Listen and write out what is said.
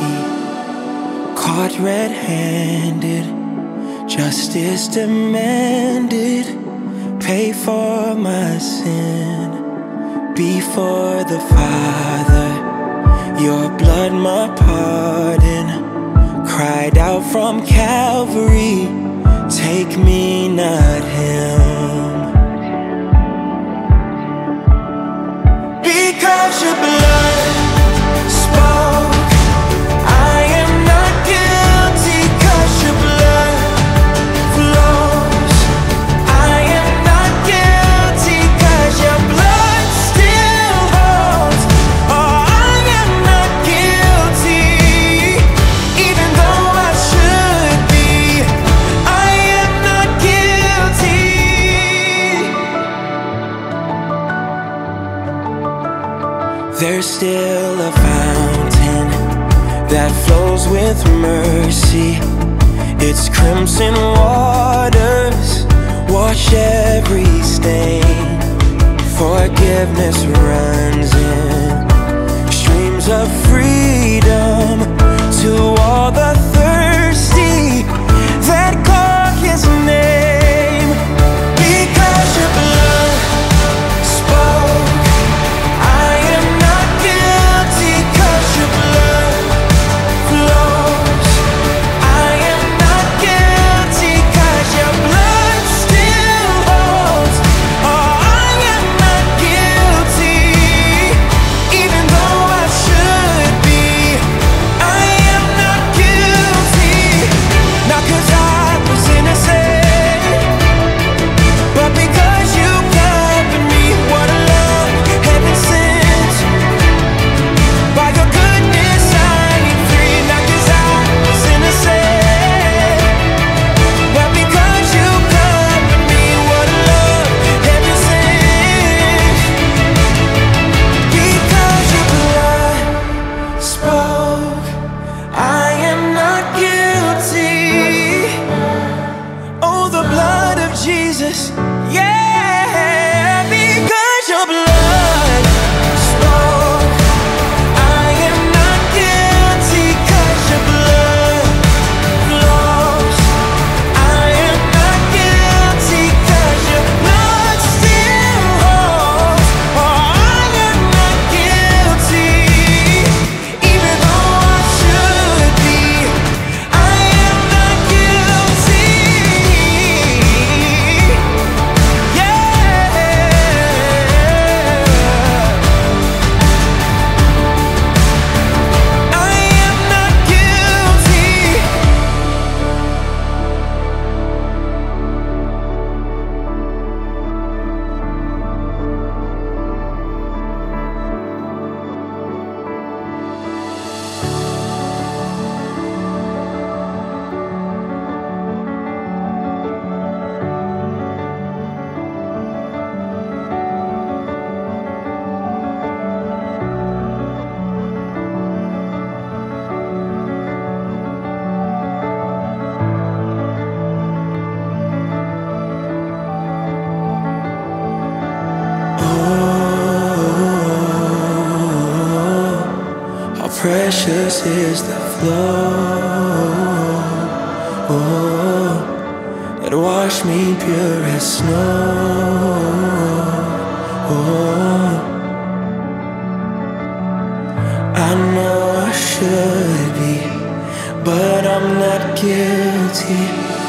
Caught red-handed, justice demanded. Pay for my sin before the Father. Your blood, my pardon, cried out from Calvary. Take me, not him. Because your blood spoke, I am not guilty. 'Cause your blood flows, I am not guilty. 'Cause your blood still holds. Oh, I am not guilty, even though I should be. I am not guilty. There's still a fountain that flows with mercy. Its crimson waters wash every stain. Forgiveness runs in streams of freedom to all the thirsty that call his name. Because your blood spoke, I am not guilty. 'Cause your blood flows, I am not guilty. 'Cause your blood still holds. Oh, I am not guilty, even though I should be. I am not guilty. Not 'cause I was innocent, but because you covered me. What a love heaven sent. By your goodness I am free. Not 'cause I was innocent, but because you covered me. What a love heaven sent. Because your blood spoke, I am not guilty. Oh, the blood of Jesus, yeah. Because your blood spoke, I am not guilty. 'Cause your blood flows, I am not guilty. 'Cause your blood still holds. Oh, I am not guilty, even though I should be. I am not guilty, yeah. I am not guilty. How precious is the flow, oh, that washed me pure as snow. Oh, I know I should be, but I'm not guilty.